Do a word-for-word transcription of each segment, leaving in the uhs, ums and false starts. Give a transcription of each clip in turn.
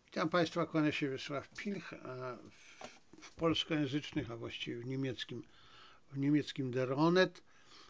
Witam Państwa, kłania się Wiesław Pilch, a w, w polskojęzycznych, a właściwie w niemieckim, w niemieckim Der Onet,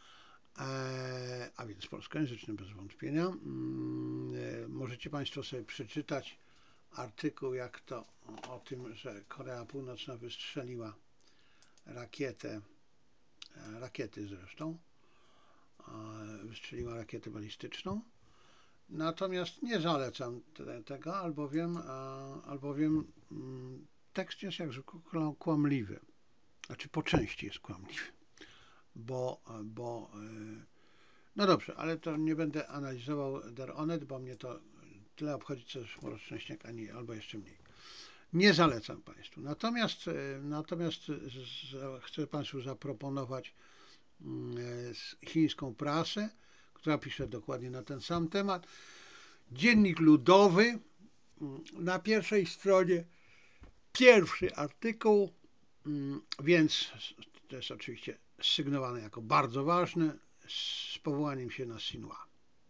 e, a więc polskojęzycznym bez wątpienia. Mm, e, możecie Państwo sobie przeczytać artykuł, jak to o, o tym, że Korea Północna wystrzeliła rakietę, e, rakiety zresztą, e, wystrzeliła rakietę balistyczną. Natomiast nie zalecam te, tego, albowiem, albowiem tekst jest jak zwykle kłamliwy. Znaczy po części jest kłamliwy. Bo, bo no dobrze, ale to nie będę analizował Der Onet, bo mnie to tyle obchodzi, co Szmorot Szczęśniak, ani albo jeszcze mniej. Nie zalecam Państwu. Natomiast, natomiast chcę Państwu zaproponować chińską prasę, która pisze dokładnie na ten sam temat. Dziennik Ludowy, na pierwszej stronie pierwszy artykuł, więc to jest oczywiście sygnowane jako bardzo ważne, z powołaniem się na Xinhua.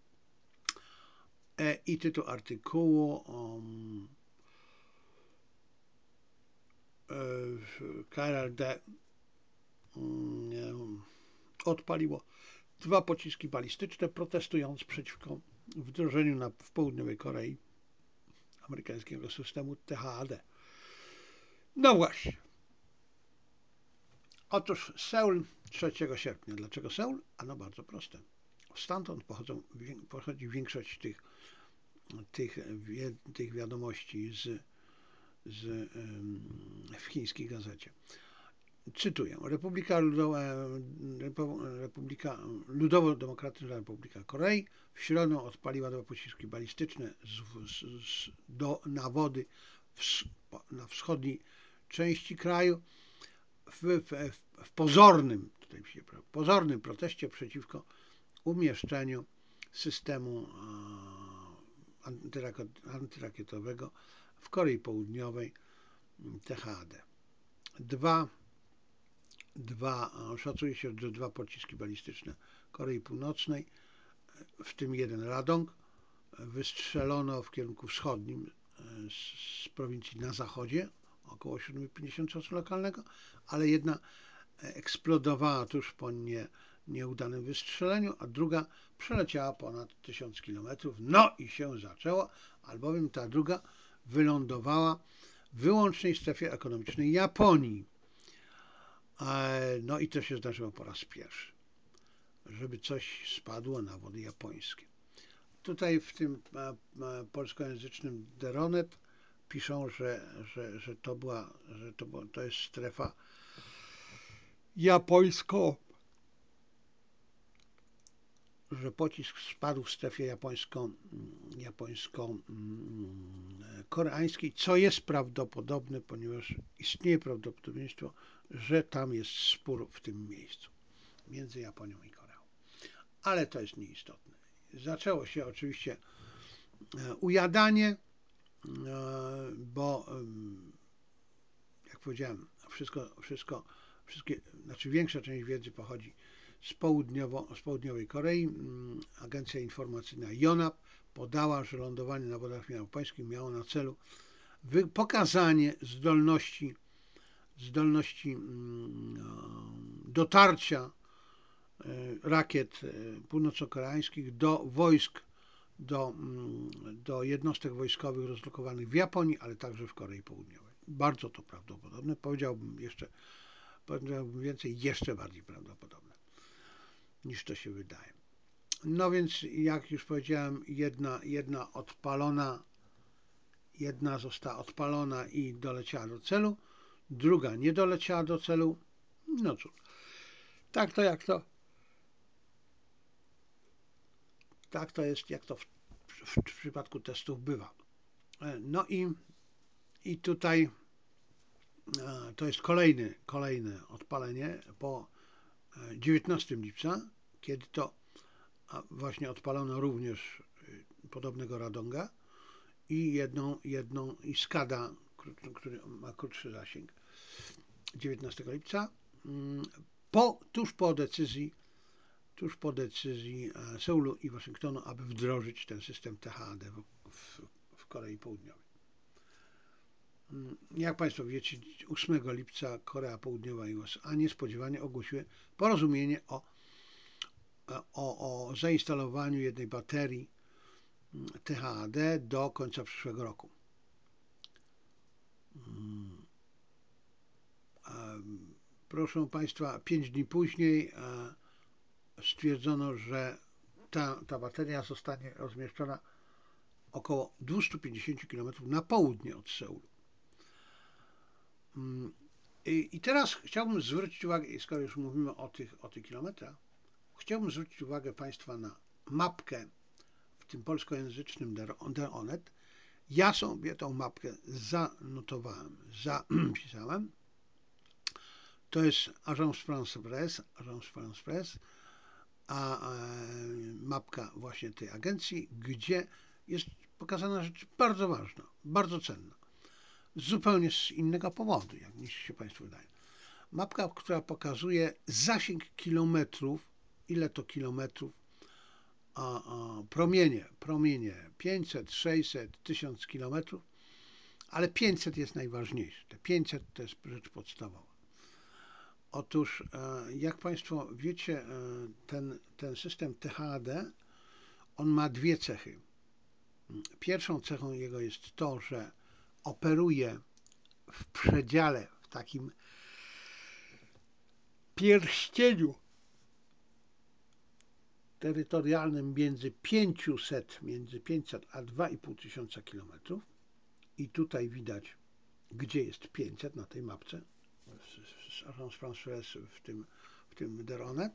I tytuł artykułu um, K R L D um, odpaliło dwa pociski balistyczne, protestując przeciwko wdrożeniu na, w południowej Korei amerykańskiego systemu T H A D. No właśnie. Otóż Seul trzeciego sierpnia. Dlaczego Seul? Ano bardzo proste. Stamtąd pochodzą, pochodzi większość tych, tych, tych wiadomości z, z, w chińskiej gazecie. Cytuję. Republika, Ludowa, Republika Ludowo-Demokratyczna Republika Korei w środę odpaliła dwa pociski balistyczne z, z, z, do, na wody w, na wschodniej części kraju w, w, w pozornym, tutaj się, pozornym proteście przeciwko umieszczeniu systemu antyrakietowego w Korei Południowej T H A D. Dwa Dwa, szacuje się, że dwa pociski balistyczne Korei Północnej, w tym jeden Radong, wystrzelono w kierunku wschodnim z, z prowincji na zachodzie, około siedem pięćdziesiąt czasu lokalnego, ale jedna eksplodowała tuż po nie, nieudanym wystrzeleniu, a druga przeleciała ponad tysiąc kilometrów. No i się zaczęło, albowiem ta druga wylądowała w wyłącznej strefie ekonomicznej Japonii. No i to się zdarzyło po raz pierwszy, żeby coś spadło na wody japońskie. Tutaj w tym polskojęzycznym Der Onet piszą, że, że, że, to, była, że to, była, to jest strefa japońsko, że pocisk spadł w strefie japońsko, japońsko-koreańskiej, co jest prawdopodobne, ponieważ istnieje prawdopodobieństwo, że tam jest spór w tym miejscu między Japonią i Koreą. Ale to jest nieistotne. Zaczęło się oczywiście ujadanie, bo jak powiedziałem, wszystko, wszystko, wszystkie, znaczy większa część wiedzy pochodzi z, południowo, z południowej Korei. Agencja informacyjna Yonhap podała, że lądowanie na wodach japońskich miało na celu pokazanie zdolności, zdolności dotarcia rakiet północno-koreańskich do wojsk, do, do jednostek wojskowych rozlokowanych w Japonii, ale także w Korei Południowej. Bardzo to prawdopodobne. Powiedziałbym jeszcze, powiedziałbym więcej, jeszcze bardziej prawdopodobne niż to się wydaje. No więc, jak już powiedziałem, jedna, jedna odpalona, jedna została odpalona i doleciała do celu, druga nie doleciała do celu. No cóż, tak to jak to tak to jest, jak to w, w, w przypadku testów bywa. No i, i tutaj to jest kolejne, kolejne odpalenie po dziewiętnastego lipca, kiedy to właśnie odpalono również podobnego Radonga i jedną, jedną i Skada, który ma krótszy zasięg, dziewiętnastego lipca, po, tuż po decyzji tuż po decyzji Seulu i Waszyngtonu, aby wdrożyć ten system T H A D w, w, w Korei Południowej. Jak Państwo wiecie, ósmego lipca Korea Południowa i U S A niespodziewanie ogłosiły porozumienie o, o, o zainstalowaniu jednej baterii T H A D do końca przyszłego roku. Proszę Państwa, pięć dni później stwierdzono, że ta, ta bateria zostanie rozmieszczona około dwieście pięćdziesiąt kilometrów na południe od Seulu. I, I teraz chciałbym zwrócić uwagę, skoro już mówimy o tych, o tych kilometrach, chciałbym zwrócić uwagę Państwa na mapkę w tym polskojęzycznym DeRonet. Ja sobie tą mapkę zanotowałem, zapisałem. To jest Agence France Presse, Agence France Presse, a mapka właśnie tej agencji, gdzie jest pokazana rzecz bardzo ważna, bardzo cenna. Zupełnie z innego powodu, jak niż się Państwu wydaje. Mapka, która pokazuje zasięg kilometrów, ile to kilometrów, a, a promienie, promienie pięćset, sześćset, tysiąc kilometrów, ale pięćset jest najważniejsze. Te pięćset to jest rzecz podstawowa. Otóż, jak Państwo wiecie, ten, ten system T H A D, on ma dwie cechy. Pierwszą cechą jego jest to, że operuje w przedziale, w takim pierścieniu terytorialnym między pięćset, między pięćset a dwa i pół tysiąca kilometrów. I tutaj widać, gdzie jest pięćset na tej mapce z Agence France Presse w tym, w tym DeRonet.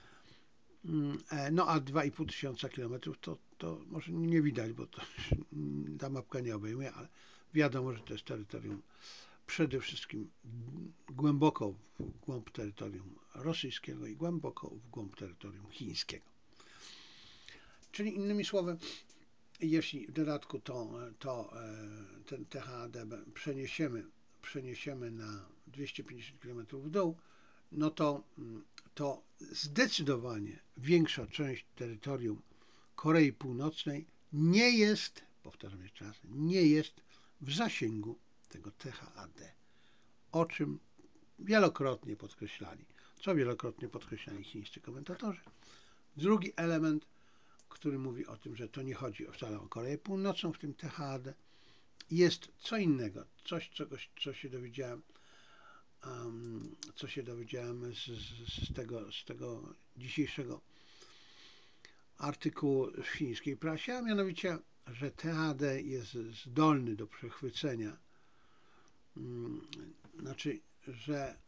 No a dwa i pół tysiąca kilometrów to, to może nie widać, bo to, ta mapka nie obejmuje, ale wiadomo, że to jest terytorium przede wszystkim głęboko w głąb terytorium rosyjskiego i głęboko w głąb terytorium chińskiego. Czyli innymi słowy, jeśli w dodatku to, to ten T H A D przeniesiemy, przeniesiemy na dwieście pięćdziesiąt kilometrów w dół, no to, to zdecydowanie większa część terytorium Korei Północnej nie jest, powtarzam jeszcze raz, nie jest w zasięgu tego T H A D, o czym wielokrotnie podkreślali, co wielokrotnie podkreślali chińscy komentatorzy. Drugi element, który mówi o tym, że to nie chodzi wcale o Koreę Północną w tym T H A D, jest co innego, coś, czegoś, co się dowiedziałem, um, co się dowiedziałem z, z, z, tego, z tego dzisiejszego artykułu w chińskiej prasie, a mianowicie, że T H A D jest zdolny do przechwycenia, um, znaczy, że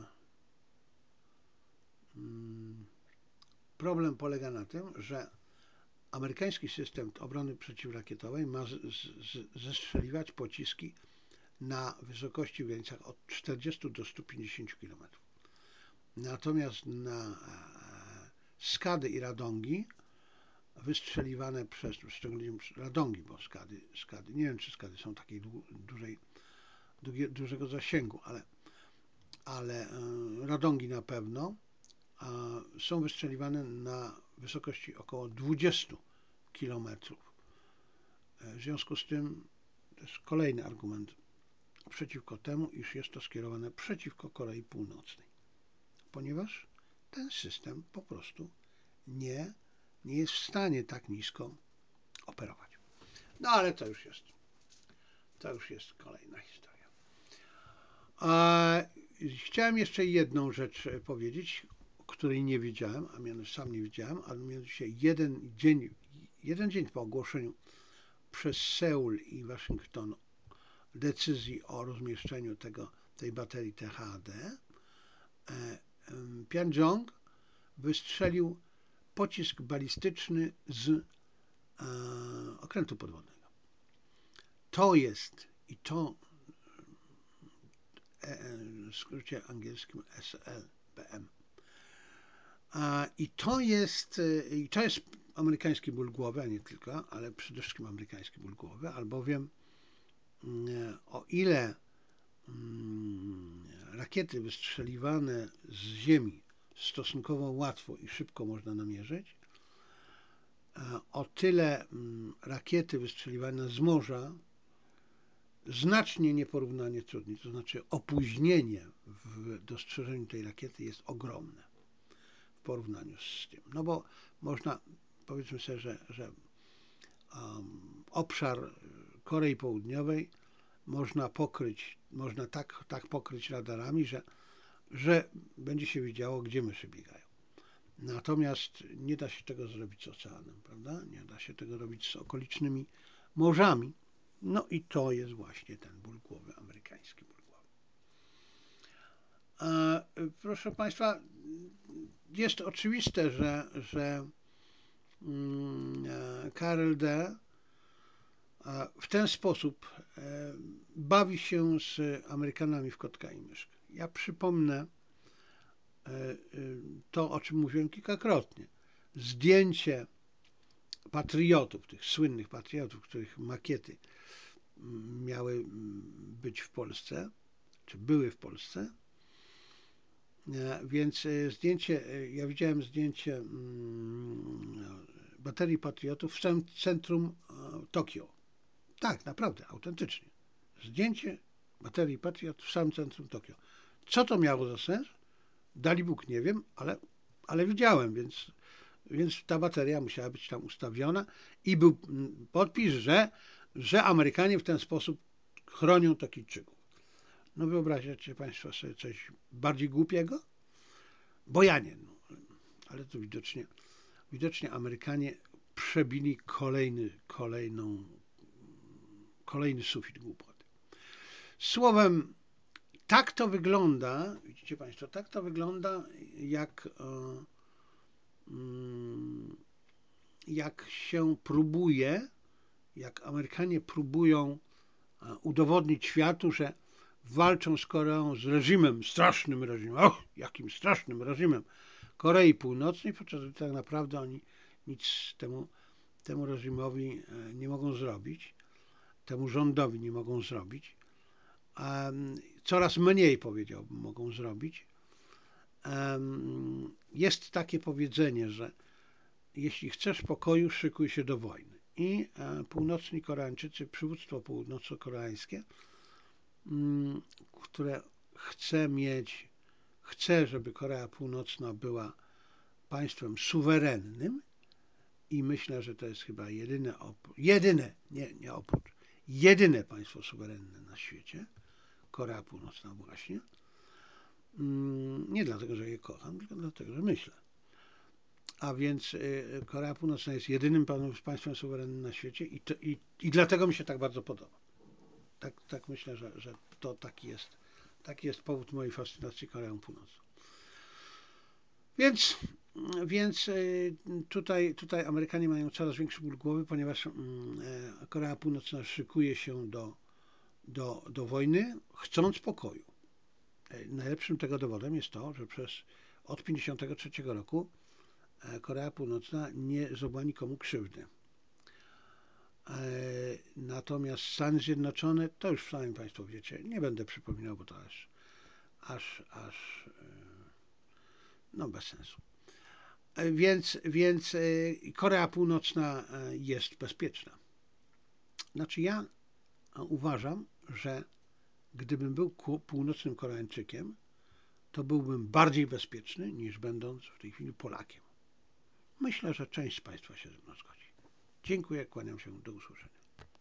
um, problem polega na tym, że amerykański system obrony przeciwrakietowej ma z, z, zestrzeliwać pociski na wysokości w granicach od czterdziestu do stu pięćdziesięciu kilometrów. Natomiast na Skady i Radongi wystrzeliwane przez, szczególnie Radongi, bo Skady, Skady, nie wiem czy Skady są takiej dużej, dużego zasięgu, ale, ale Radongi na pewno są wystrzeliwane na wysokości około dwudziestu kilometrów. W związku z tym to jest kolejny argument przeciwko temu, iż jest to skierowane przeciwko Korei Północnej, ponieważ ten system po prostu nie, nie jest w stanie tak nisko operować. No ale to już jest, to już jest kolejna historia. A chciałem jeszcze jedną rzecz powiedzieć, której nie wiedziałem, a mianowicie sam nie wiedziałem, a mianowicie jeden dzień, jeden dzień po ogłoszeniu przez Seul i Waszyngton decyzji o rozmieszczeniu tego, tej baterii T H A D, Pjöngjang wystrzelił pocisk balistyczny z e, okrętu podwodnego. To jest, i to e, w skrócie angielskim S L B M. A, I to jest, i to jest amerykański ból głowy, a nie tylko, ale przede wszystkim amerykański ból głowy, albowiem o ile rakiety wystrzeliwane z ziemi stosunkowo łatwo i szybko można namierzyć, o tyle rakiety wystrzeliwane z morza znacznie nieporównanie trudniej, to znaczy opóźnienie w dostrzeżeniu tej rakiety jest ogromne w porównaniu z tym. No bo można, powiedzmy sobie, że, że um, obszar Korei Południowej można pokryć, można tak, tak pokryć radarami, że, że będzie się wiedziało, gdzie myszy biegają. Natomiast nie da się tego zrobić z oceanem, prawda? Nie da się tego robić z okolicznymi morzami. No i to jest właśnie ten ból głowy, amerykański ból głowy. A, proszę Państwa, jest oczywiste, że, że K R L D w ten sposób bawi się z Amerykanami w kotka i myszkę. Ja przypomnę to, o czym mówiłem kilkakrotnie. Zdjęcie patriotów, tych słynnych patriotów, których makiety miały być w Polsce, czy były w Polsce. Więc zdjęcie, ja widziałem zdjęcie baterii patriotów w samym centrum Tokio. Tak, naprawdę, autentycznie. Zdjęcie baterii Patriot w samym centrum Tokio. Co to miało za sens? Dali Bóg, nie wiem, ale, ale widziałem, więc, więc ta bateria musiała być tam ustawiona i był podpis, że, że Amerykanie w ten sposób chronią Tokijczyków. No wyobraźcie Państwo sobie coś bardziej głupiego? Bo ja nie, no, ale to widocznie, widocznie Amerykanie przebili kolejny, kolejną, kolejny sufit głupoty. Słowem, tak to wygląda, widzicie Państwo, tak to wygląda, jak, jak się próbuje, jak Amerykanie próbują udowodnić światu, że walczą z Koreą, z reżimem, strasznym reżimem, och, jakim strasznym reżimem Korei Północnej, podczas gdy tak naprawdę oni nic temu, temu reżimowi nie mogą zrobić, temu rządowi nie mogą zrobić. Coraz mniej, powiedziałbym, mogą zrobić. Jest takie powiedzenie, że jeśli chcesz pokoju, szykuj się do wojny. I północni Koreańczycy, przywództwo północno-koreańskie, które chce mieć, chce, żeby Korea Północna była państwem suwerennym i myślę, że to jest chyba jedyne, jedyne, nie, nie oprócz, jedyne państwo suwerenne na świecie, Korea Północna właśnie. Nie dlatego, że je kocham, tylko dlatego, że myślę. A więc Korea Północna jest jedynym państwem suwerennym na świecie i, to, i, i dlatego mi się tak bardzo podoba. Tak, tak myślę, że, że to taki jest, taki jest powód mojej fascynacji Koreą Północną. Więc, więc tutaj, tutaj Amerykanie mają coraz większy ból głowy, ponieważ Korea Północna szykuje się do, do, do wojny, chcąc pokoju. Najlepszym tego dowodem jest to, że przez od tysiąc dziewięćset pięćdziesiątego trzeciego roku Korea Północna nie zrobiła nikomu krzywdy. Natomiast Stany Zjednoczone, to już sami Państwo wiecie, nie będę przypominał, bo to aż, aż, aż no bez sensu. Więc, więc Korea Północna jest bezpieczna. Znaczy ja uważam, że gdybym był północnym Koreańczykiem, to byłbym bardziej bezpieczny niż będąc w tej chwili Polakiem. Myślę, że część z Państwa się ze mną zgodzi. Dziękuję, kłaniam się, do usłyszenia.